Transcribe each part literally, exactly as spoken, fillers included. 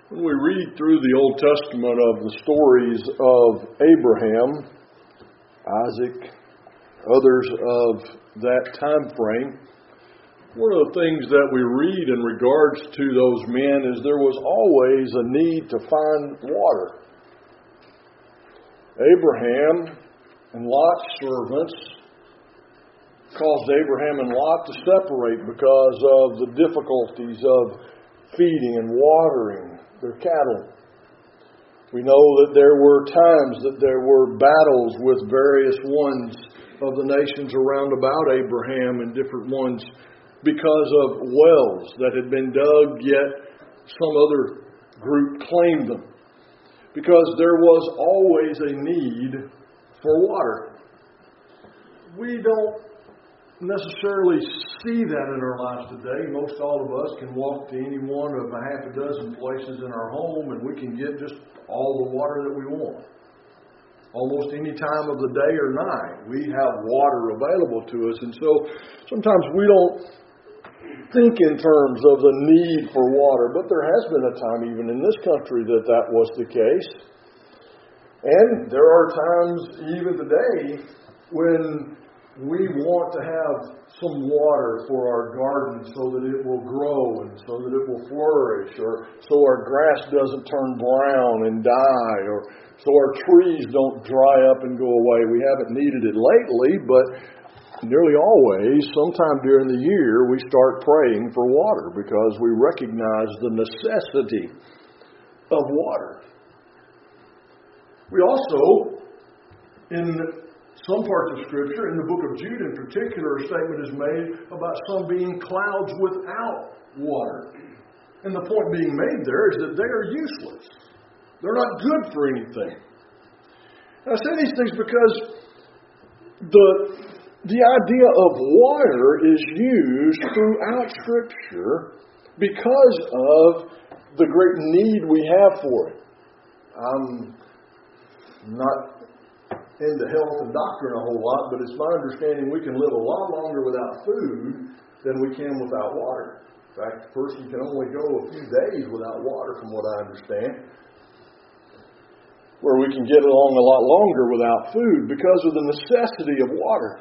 When we read through the Old Testament of the stories of Abraham, Isaac, others of that time frame, one of the things that we read in regards to those men is there was always a need to find water. Abraham and Lot's servants caused Abraham and Lot to separate because of the difficulties of feeding and watering their cattle. We know that there were times that there were battles with various ones of the nations around about Abraham and different ones because of wells that had been dug, yet some other group claimed them. Because there was always a need for water. We don't necessarily see that in our lives today. Most all of us can walk to any one of a half a dozen places in our home and we can get just all the water that we want. Almost any time of the day or night, we have water available to us. And so sometimes we don't think in terms of the need for water, but there has been a time even in this country that that was the case. And there are times even today when we want to have some water for our garden so that it will grow and so that it will flourish, or so our grass doesn't turn brown and die, or so our trees don't dry up and go away. We haven't needed it lately, but nearly always, sometime during the year, we start praying for water because we recognize the necessity of water. We also, in some parts of Scripture, in the book of Jude in particular, a statement is made about some being clouds without water. And the point being made there is that they are useless. They're not good for anything. And I say these things because the, the idea of water is used throughout Scripture because of the great need we have for it. I'm not into health and doctrine a whole lot, but it's my understanding we can live a lot longer without food than we can without water. In fact, a person can only go a few days without water, from what I understand, where we can get along a lot longer without food because of the necessity of water.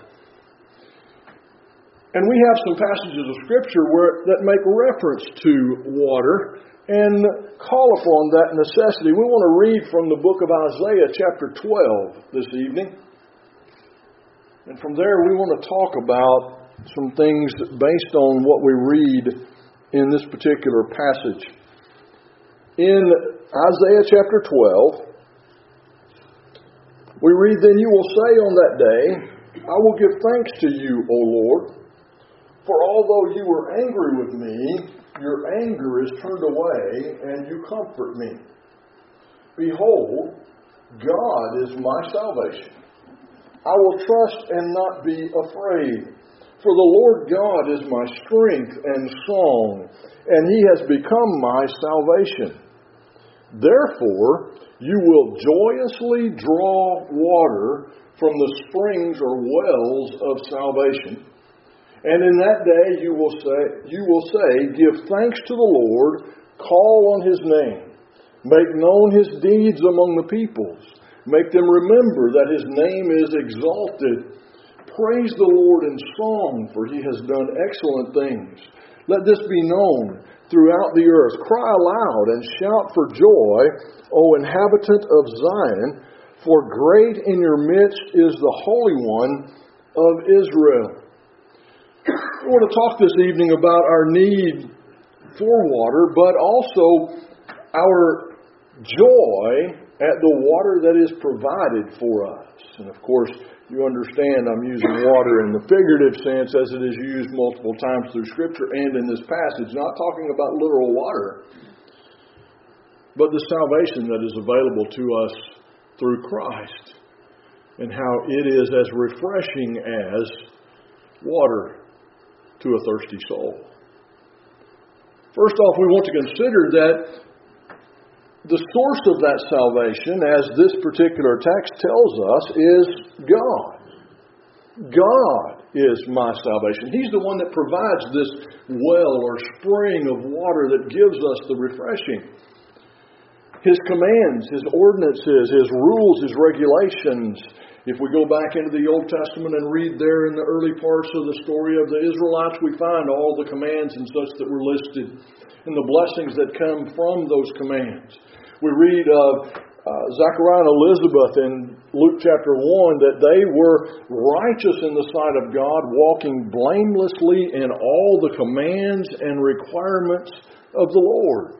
And we have some passages of Scripture where that make reference to water and call upon that necessity. We want to read from the book of Isaiah chapter twelve this evening. And from there we want to talk about some things based on what we read in this particular passage. In Isaiah chapter twelve, we read, "Then you will say on that day, I will give thanks to you, O Lord, for although you were angry with me, your anger is turned away, and you comfort me. Behold, God is my salvation. I will trust and not be afraid. For the Lord God is my strength and song, and He has become my salvation. Therefore, you will joyously draw water from the springs or wells of salvation. And in that day you will say, you will say, give thanks to the Lord, call on His name, make known His deeds among the peoples, make them remember that His name is exalted. Praise the Lord in song, for He has done excellent things. Let this be known throughout the earth. Cry aloud and shout for joy, O inhabitant of Zion, for great in your midst is the Holy One of Israel." We want to talk this evening about our need for water, but also our joy at the water that is provided for us. And of course, you understand I'm using water in the figurative sense as it is used multiple times through Scripture and in this passage, not talking about literal water, but the salvation that is available to us through Christ and how it is as refreshing as water to a thirsty soul. First off, we want to consider that the source of that salvation, as this particular text tells us, is God. God is my salvation. He's the one that provides this well or spring of water that gives us the refreshing. His commands, His ordinances, His rules, His regulations. If we go back into the Old Testament and read there in the early parts of the story of the Israelites, we find all the commands and such that were listed and the blessings that come from those commands. We read of uh, Zechariah and Elizabeth in Luke chapter one that they were righteous in the sight of God, walking blamelessly in all the commands and requirements of the Lord.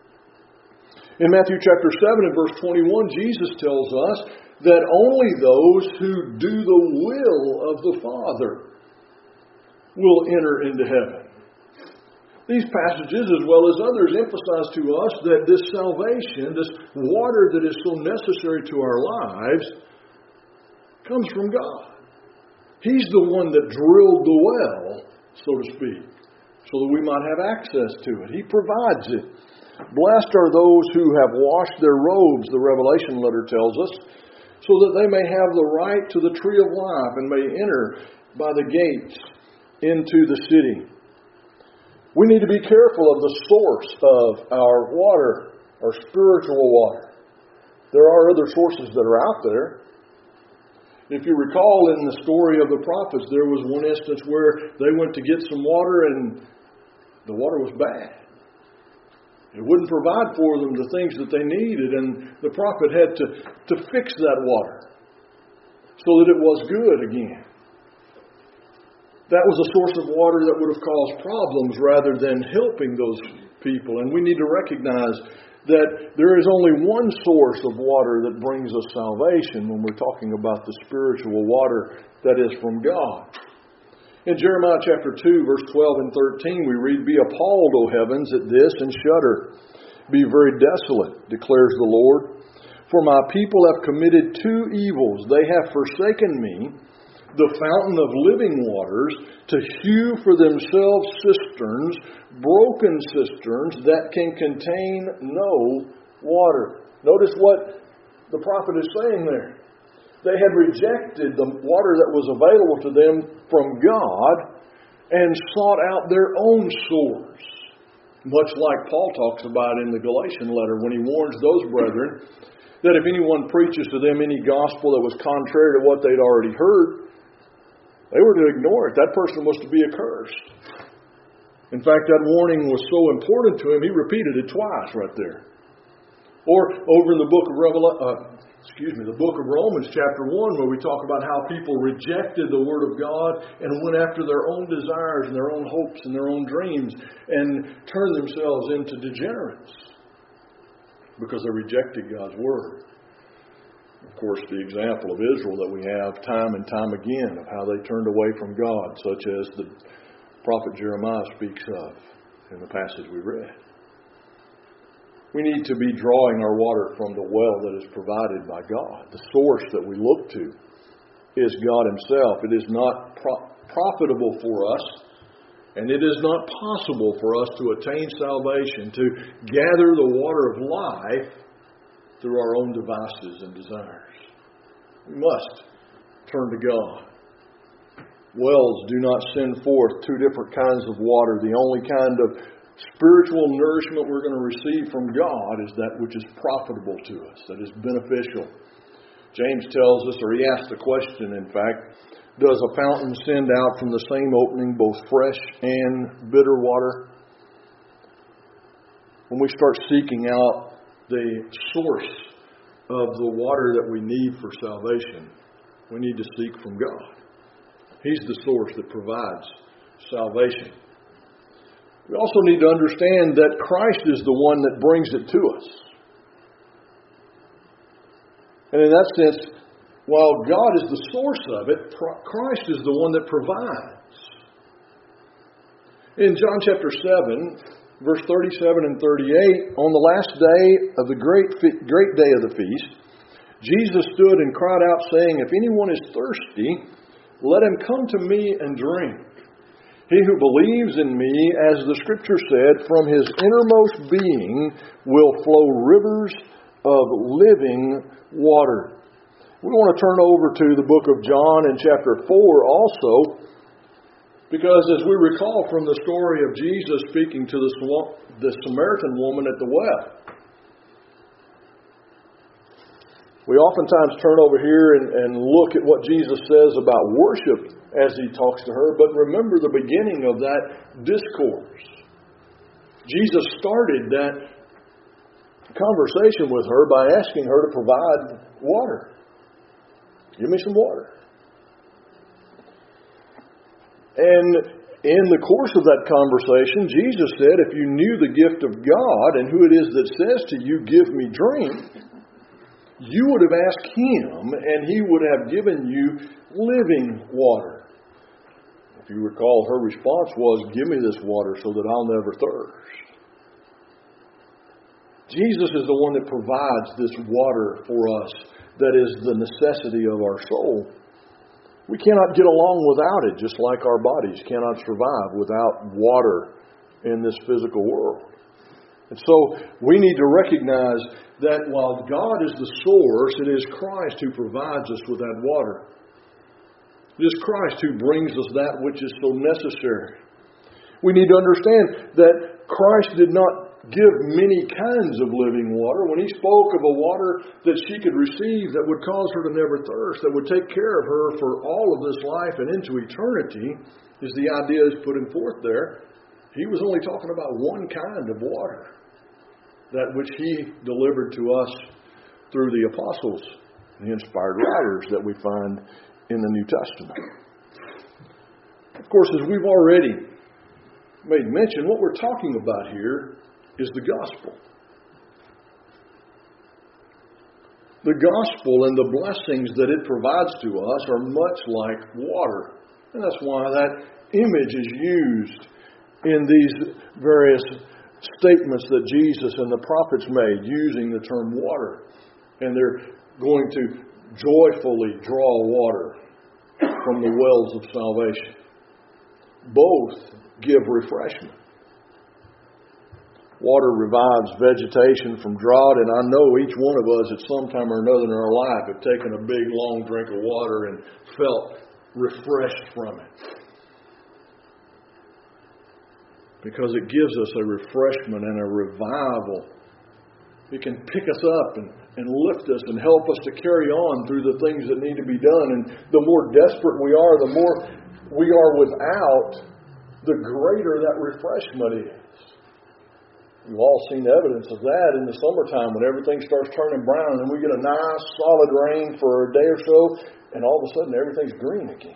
In Matthew chapter seven and verse twenty-one, Jesus tells us that only those who do the will of the Father will enter into heaven. These passages, as well as others, emphasize to us that this salvation, this water that is so necessary to our lives, comes from God. He's the one that drilled the well, so to speak, so that we might have access to it. He provides it. Blessed are those who have washed their robes, the Revelation letter tells us, so that they may have the right to the tree of life and may enter by the gates into the city. We need to be careful of the source of our water, our spiritual water. There are other sources that are out there. If you recall in the story of the prophets, there was one instance where they went to get some water and the water was bad. It wouldn't provide for them the things that they needed, and the prophet had to, to fix that water so that it was good again. That was a source of water that would have caused problems rather than helping those people. And we need to recognize that there is only one source of water that brings us salvation when we're talking about the spiritual water that is from God. In Jeremiah chapter two, verse twelve and thirteen, we read, "Be appalled, O heavens, at this, and shudder. Be very desolate, declares the Lord. For my people have committed two evils. They have forsaken me, the fountain of living waters, to hew for themselves cisterns, broken cisterns that can contain no water." Notice what the prophet is saying there. They had rejected the water that was available to them from God and sought out their own source. Much like Paul talks about in the Galatian letter when he warns those brethren that if anyone preaches to them any gospel that was contrary to what they'd already heard, they were to ignore it. That person was to be accursed. In fact, that warning was so important to him, he repeated it twice right there. Or over in the book of Revelation, uh, excuse me, the book of Romans chapter one, where we talk about how people rejected the Word of God and went after their own desires and their own hopes and their own dreams and turned themselves into degenerates because they rejected God's Word. Of course, the example of Israel that we have time and time again of how they turned away from God, such as the prophet Jeremiah speaks of in the passage we read. We need to be drawing our water from the well that is provided by God. The source that we look to is God Himself. It is not pro- profitable for us, and it is not possible for us to attain salvation, to gather the water of life through our own devices and desires. We must turn to God. Wells do not send forth two different kinds of water. The only kind of spiritual nourishment we're going to receive from God is that which is profitable to us, that is beneficial. James tells us, or he asks the question, in fact, does a fountain send out from the same opening both fresh and bitter water? When we start seeking out the source of the water that we need for salvation, we need to seek from God. He's the source that provides salvation. We also need to understand that Christ is the one that brings it to us. And in that sense, while God is the source of it, Christ is the one that provides. In John chapter seven, verse thirty-seven and thirty-eight, on the last day of the great, great day of the feast, Jesus stood and cried out, saying, "If anyone is thirsty, let him come to me and drink. He who believes in me, as the Scripture said, from his innermost being will flow rivers of living water." We want to turn over to the book of John in chapter four also, because as we recall from the story of Jesus speaking to the, the Samaritan woman at the well, We oftentimes turn over here and, and look at what Jesus says about worship as he talks to her, but remember the beginning of that discourse. Jesus started that conversation with her by asking her to provide water. Give me some water. And in the course of that conversation, Jesus said, if you knew the gift of God and who it is that says to you, give me drink, you would have asked him, and he would have given you living water. If you recall, her response was, give me this water so that I'll never thirst. Jesus is the one that provides this water for us that is the necessity of our soul. We cannot get along without it, just like our bodies cannot survive without water in this physical world. And so we need to recognize that while God is the source, it is Christ who provides us with that water. It is Christ who brings us that which is so necessary. We need to understand that Christ did not give many kinds of living water. When he spoke of a water that she could receive that would cause her to never thirst, that would take care of her for all of this life and into eternity, is the idea is putting forth there. He was only talking about one kind of water, that which he delivered to us through the apostles, the inspired writers that we find in the New Testament. Of course, as we've already made mention, what we're talking about here is the gospel. The gospel and the blessings that it provides to us are much like water. And that's why that image is used in these various statements that Jesus and the prophets made using the term water. And they're going to joyfully draw water from the wells of salvation. Both give refreshment. Water revives vegetation from drought, and I know each one of us at some time or another in our life have taken a big, long drink of water and felt refreshed from it. Because it gives us a refreshment and a revival. It can pick us up and, and lift us and help us to carry on through the things that need to be done. And the more desperate we are, the more we are without, the greater that refreshment is. You've all seen evidence of that in the summertime when everything starts turning brown and we get a nice solid rain for a day or so, and all of a sudden everything's green again.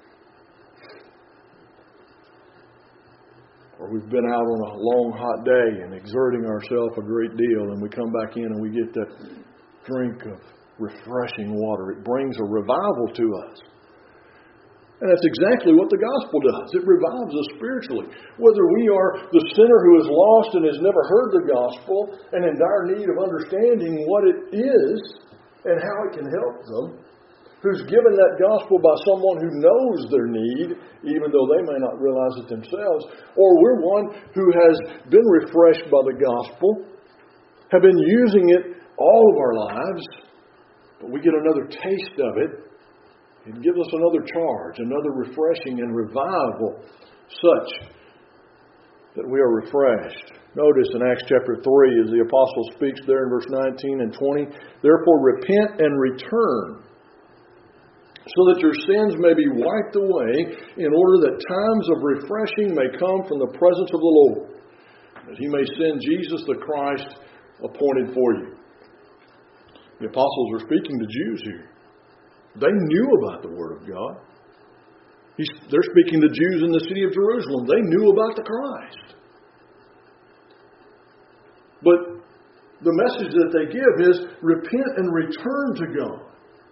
Or we've been out on a long hot day and exerting ourselves a great deal, and we come back in and we get that drink of refreshing water. It brings a revival to us. And that's exactly what the gospel does. It revives us spiritually. Whether we are the sinner who is lost and has never heard the gospel and in dire need of understanding what it is and how it can help them, who's given that gospel by someone who knows their need, even though they may not realize it themselves, or we're one who has been refreshed by the gospel, have been using it all of our lives, but we get another taste of it. It gives us another charge, another refreshing and revival, such that we are refreshed. Notice in Acts chapter three, as the apostle speaks there in verse nineteen and twenty, therefore repent and return, so that your sins may be wiped away, in order that times of refreshing may come from the presence of the Lord, that he may send Jesus the Christ appointed for you. The apostles are speaking to Jews here. They knew about the Word of God. He's, they're speaking to Jews in the city of Jerusalem. They knew about the Christ. But the message that they give is repent and return to God.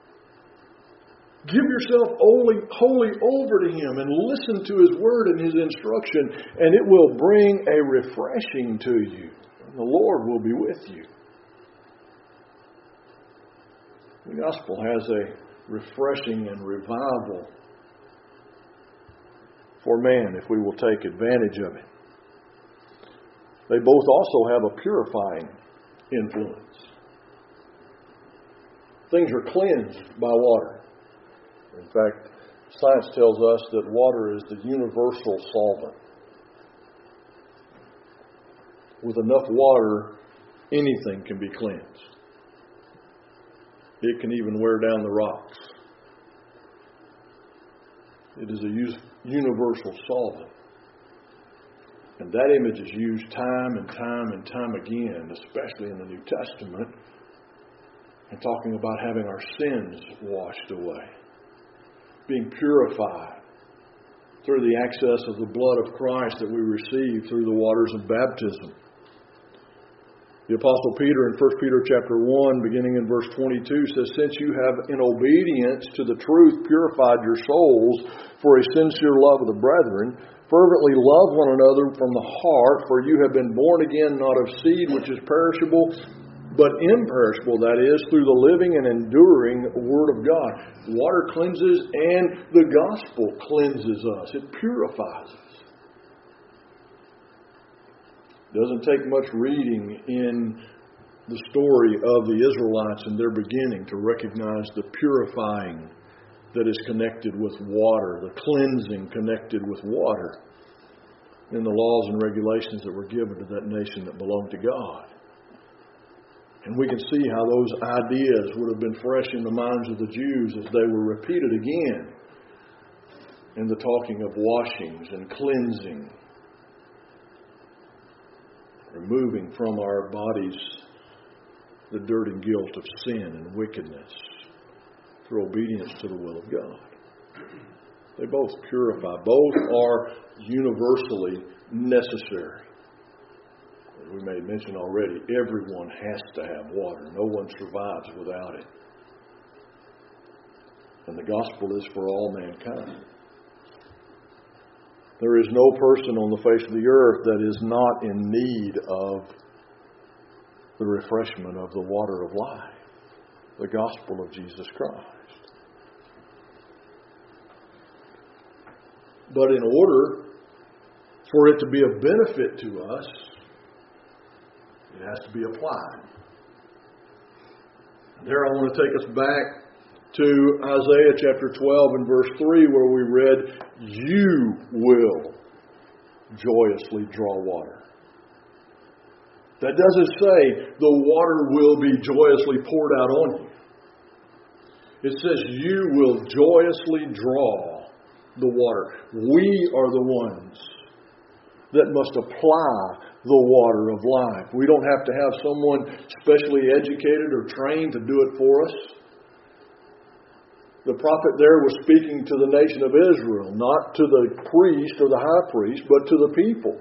Give yourself wholly, wholly over to Him and listen to His Word and His instruction, and it will bring a refreshing to you. And the Lord will be with you. The gospel has a refreshing and revival for man if we will take advantage of it. They both also have a purifying influence. Things are cleansed by water. In fact, science tells us that water is the universal solvent. With enough water, anything can be cleansed. It can even wear down the rocks. It is a universal solvent. And that image is used time and time and time again, especially in the New Testament, in talking about having our sins washed away, being purified through the access of the blood of Christ that we receive through the waters of baptism. The Apostle Peter in First Peter chapter one, beginning in verse twenty-two, says, "Since you have in obedience to the truth purified your souls for a sincere love of the brethren, fervently love one another from the heart, for you have been born again, not of seed which is perishable, but imperishable, that is, through the living and enduring Word of God." Water cleanses, and the gospel cleanses us. It purifies us. It doesn't take much reading in the story of the Israelites in their beginning to recognize the purifying that is connected with water, the cleansing connected with water in the laws and regulations that were given to that nation that belonged to God. And we can see how those ideas would have been fresh in the minds of the Jews as they were repeated again in the talking of washings and cleansing, removing from our bodies the dirt and guilt of sin and wickedness through obedience to the will of God. They both purify. Both are universally necessary. As we made mention already, everyone has to have water. No one survives without it. And the gospel is for all mankind. There is no person on the face of the earth that is not in need of the refreshment of the water of life, the gospel of Jesus Christ. But in order for it to be of benefit to us, it has to be applied. There I want to take us back to Isaiah chapter twelve and verse three, where we read, "You will joyously draw water." That doesn't say the water will be joyously poured out on you. It says you will joyously draw the water. We are the ones that must apply the water of life. We don't have to have someone specially educated or trained to do it for us. The prophet there was speaking to the nation of Israel, not to the priest or the high priest, but to the people.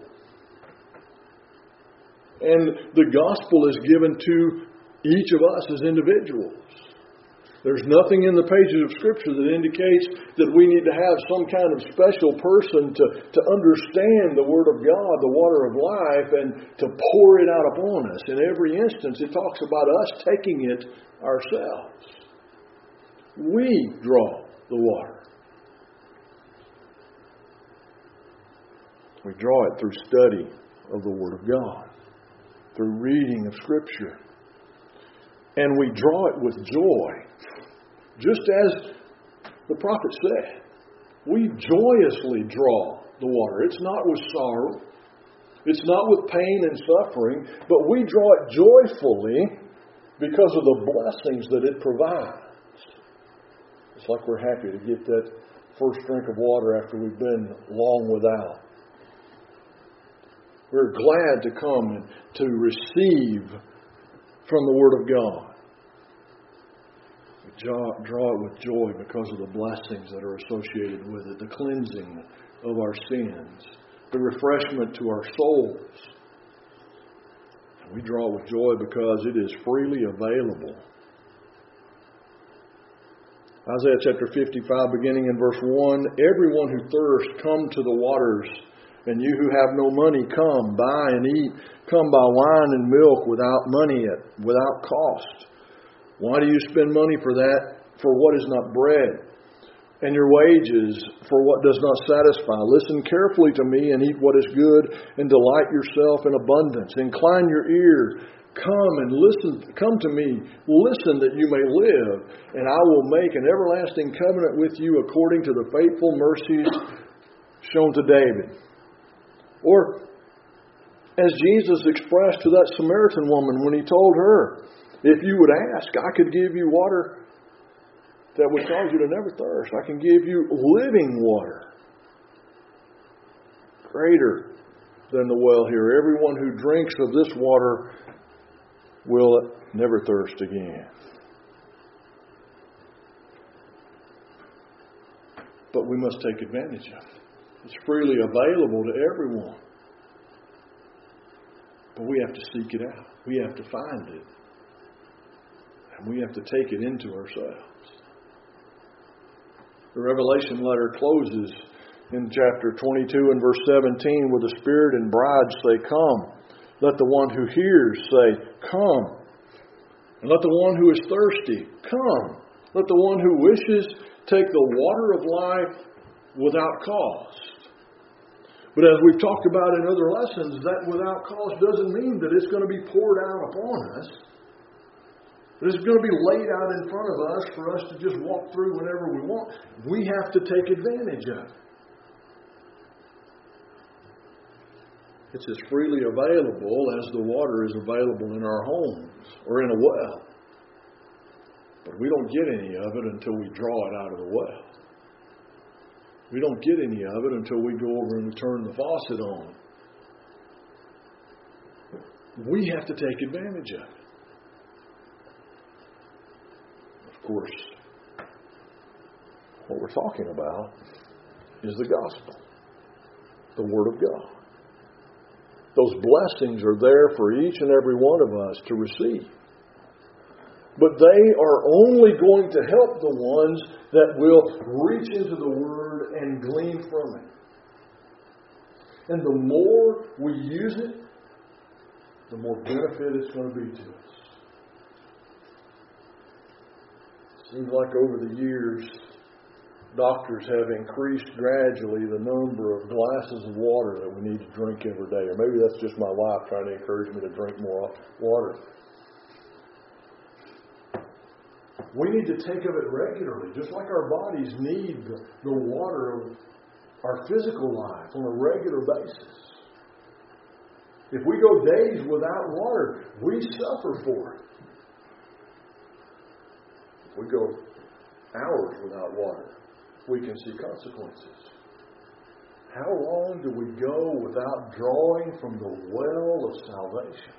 And the gospel is given to each of us as individuals. There's nothing in the pages of Scripture that indicates that we need to have some kind of special person to, to understand the Word of God, the water of life, and to pour it out upon us. In every instance, it talks about us taking it ourselves. We draw the water. We draw it through study of the Word of God, through reading of Scripture. And we draw it with joy. Just as the prophet said, we joyously draw the water. It's not with sorrow. It's not with pain and suffering, but we draw it joyfully because of the blessings that it provides. It's like we're happy to get that first drink of water after we've been long without. We're glad to come and to receive from the Word of God. We draw, draw it with joy because of the blessings that are associated with it, the cleansing of our sins, the refreshment to our souls. And we draw it with joy because it is freely available. Isaiah chapter fifty-five, beginning in verse one, "Everyone who thirsts, come to the waters, and you who have no money, come, buy and eat. Come buy wine and milk without money, without cost. Why do you spend money for that, for what is not bread, and your wages for what does not satisfy? Listen carefully to me and eat what is good, and delight yourself in abundance. Incline your ear. Come and listen, come to me, listen that you may live, and I will make an everlasting covenant with you according to the faithful mercies shown to David." Or, as Jesus expressed to that Samaritan woman when He told her, If you would ask, I could give you water that would cause you to never thirst. I can give you living water, greater than the well here. Everyone who drinks of this water will never thirst again. But we must take advantage of it. It's freely available to everyone. But we have to seek it out. We have to find it. And we have to take it into ourselves. The Revelation letter closes in chapter twenty-two and verse seventeen with the Spirit and bride say, "Come." Let the one who hears say, "Come." And let the one who is thirsty, come. Let the one who wishes take the water of life without cost. But as we've talked about in other lessons, that without cost doesn't mean that it's going to be poured out upon us. That it's going to be laid out in front of us for us to just walk through whenever we want. We have to take advantage of it. It's as freely available as the water is available in our homes or in a well. But we don't get any of it until we draw it out of the well. We don't get any of it until we go over and turn the faucet on. We have to take advantage of it. Of course, what we're talking about is the gospel, the Word of God. Those blessings are there for each and every one of us to receive. But they are only going to help the ones that will reach into the Word and glean from it. And the more we use it, the more benefit it's going to be to us. It seems like over the years, doctors have increased gradually the number of glasses of water that we need to drink every day. Or maybe that's just my wife trying to encourage me to drink more water. We need to take of it regularly, just like our bodies need the, the water of our physical life on a regular basis. If we go days without water, we suffer for it. If we go hours without water, we can see consequences. How long do we go without drawing from the well of salvation?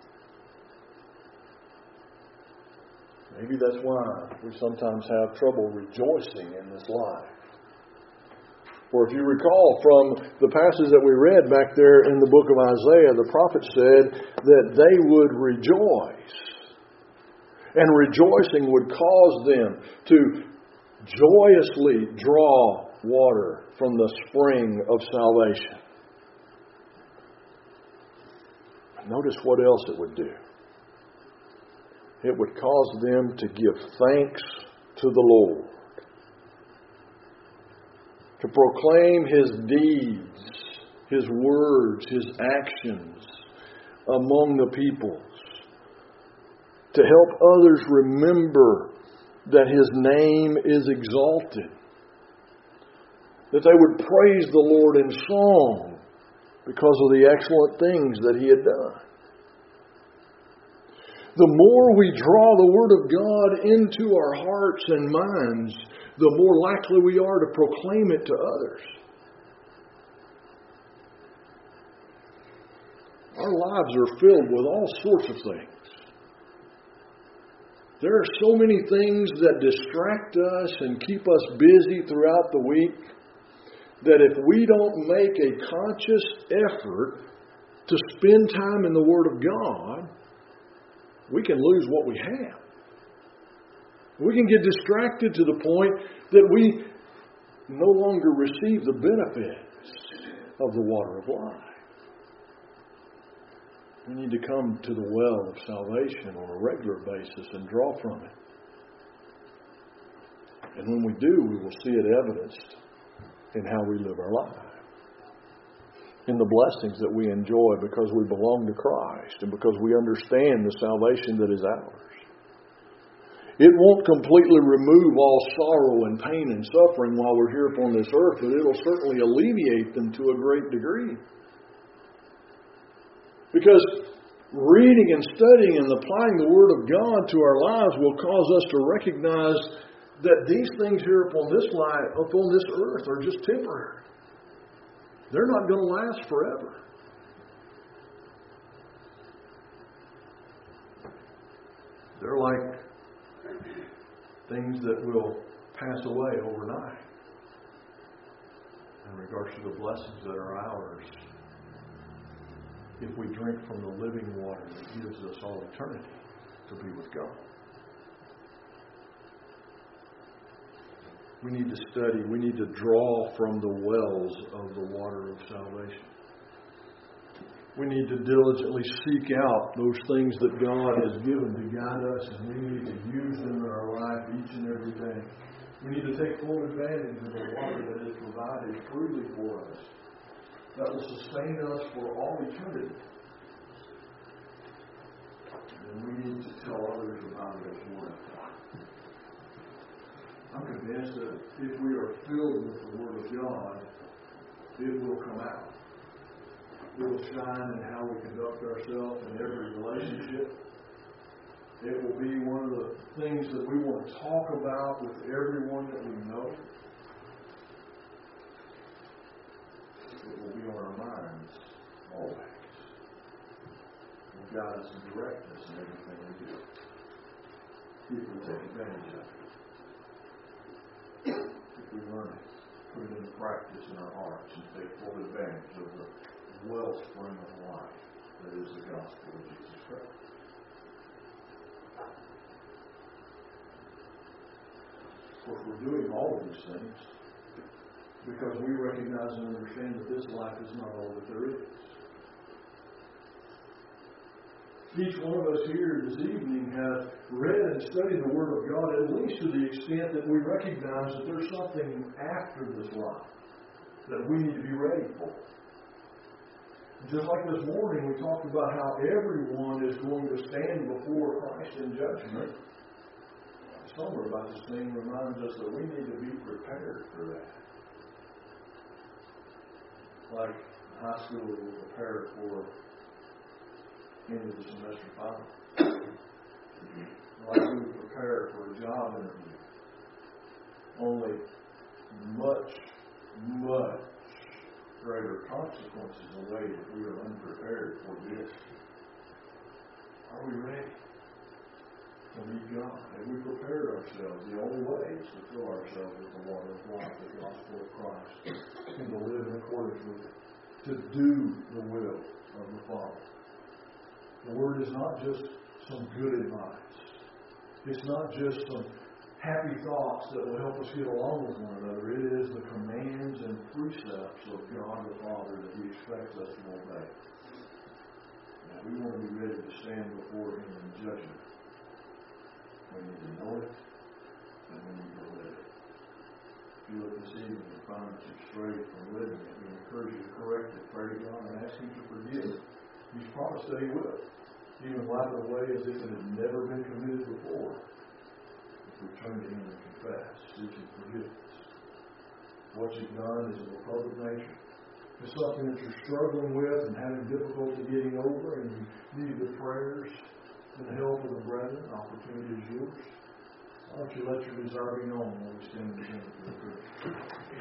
Maybe that's why we sometimes have trouble rejoicing in this life. For if you recall from the passage that we read back there in the book of Isaiah, the prophet said that they would rejoice. And rejoicing would cause them to joyously draw water from the spring of salvation. Notice what else it would do. It would cause them to give thanks to the Lord, to proclaim His deeds, His words, His actions among the peoples, to help others remember that His name is exalted, that they would praise the Lord in song because of the excellent things that He had done. The more we draw the Word of God into our hearts and minds, the more likely we are to proclaim it to others. Our lives are filled with all sorts of things. There are so many things that distract us and keep us busy throughout the week that if we don't make a conscious effort to spend time in the Word of God, we can lose what we have. We can get distracted to the point that we no longer receive the benefits of the water of life. We need to come to the well of salvation on a regular basis and draw from it. And when we do, we will see it evidenced in how we live our lives. In the blessings that we enjoy because we belong to Christ and because we understand the salvation that is ours. It won't completely remove all sorrow and pain and suffering while we're here upon this earth, but it'll certainly alleviate them to a great degree. Because reading and studying and applying the Word of God to our lives will cause us to recognize that these things here upon this life, upon this earth, are just temporary. They're not going to last forever. They're like things that will pass away overnight in regards to the blessings that are ours if we drink from the living water that gives us all eternity to be with God. We need to study. We need to draw from the wells of the water of salvation. We need to diligently seek out those things that God has given to guide us, and we need to use them in our life each and every day. We need to take full advantage of the water that is provided freely for us, that will sustain us for all eternity. And we need to tell others about it as well. I'm convinced that if we are filled with the Word of God, it will come out. It will shine in how we conduct ourselves in every relationship. It will be one of the things that we want to talk about with everyone that we know. It will be on our minds always. It will guide us and direct us in everything we do. If we take advantage of it. If we learn it, put it into practice in our hearts, and take full advantage of the wellspring of life that is the gospel of Jesus Christ. Of course, we're doing all of these things because we recognize and understand that this life is not all that there is. Each one of us here this evening has read and studied the Word of God, at least to the extent that we recognize that there's something after this life that we need to be ready for. Just like this morning, we talked about how everyone is going to stand before Christ in judgment. Somewhere about this thing reminds us that we need to be prepared for that. Like high school will prepare for end of the semester final. Like we would prepare for a job interview. Only much, much greater consequences await if we are unprepared for this. Are we ready to meet God? Have we prepared ourselves? The only way is to fill ourselves with the water of life, the gospel of Christ, and to live in accordance with it, to do the will of the Father. The Word is not just some good advice. It's not just some happy thoughts that will help us get along with one another. It is the commands and precepts of God the Father that He expects us to obey. Now, we want to be ready to stand before Him in judgment. We need to know it, and we need to live it. If you look this evening and find that you're straight from living it, we encourage you to correct it, pray to God, and ask Him to forgive it. He's promised that He will, even wipe it away as if it had never been committed before. We turn to Him and confess, seeking forgiveness. What you've done is of a public nature. It's something that you're struggling with and having difficulty getting over, and you need the prayers and the help of the brethren. Opportunity is yours. Why don't you let your desire be known when we stand in the for the prayer?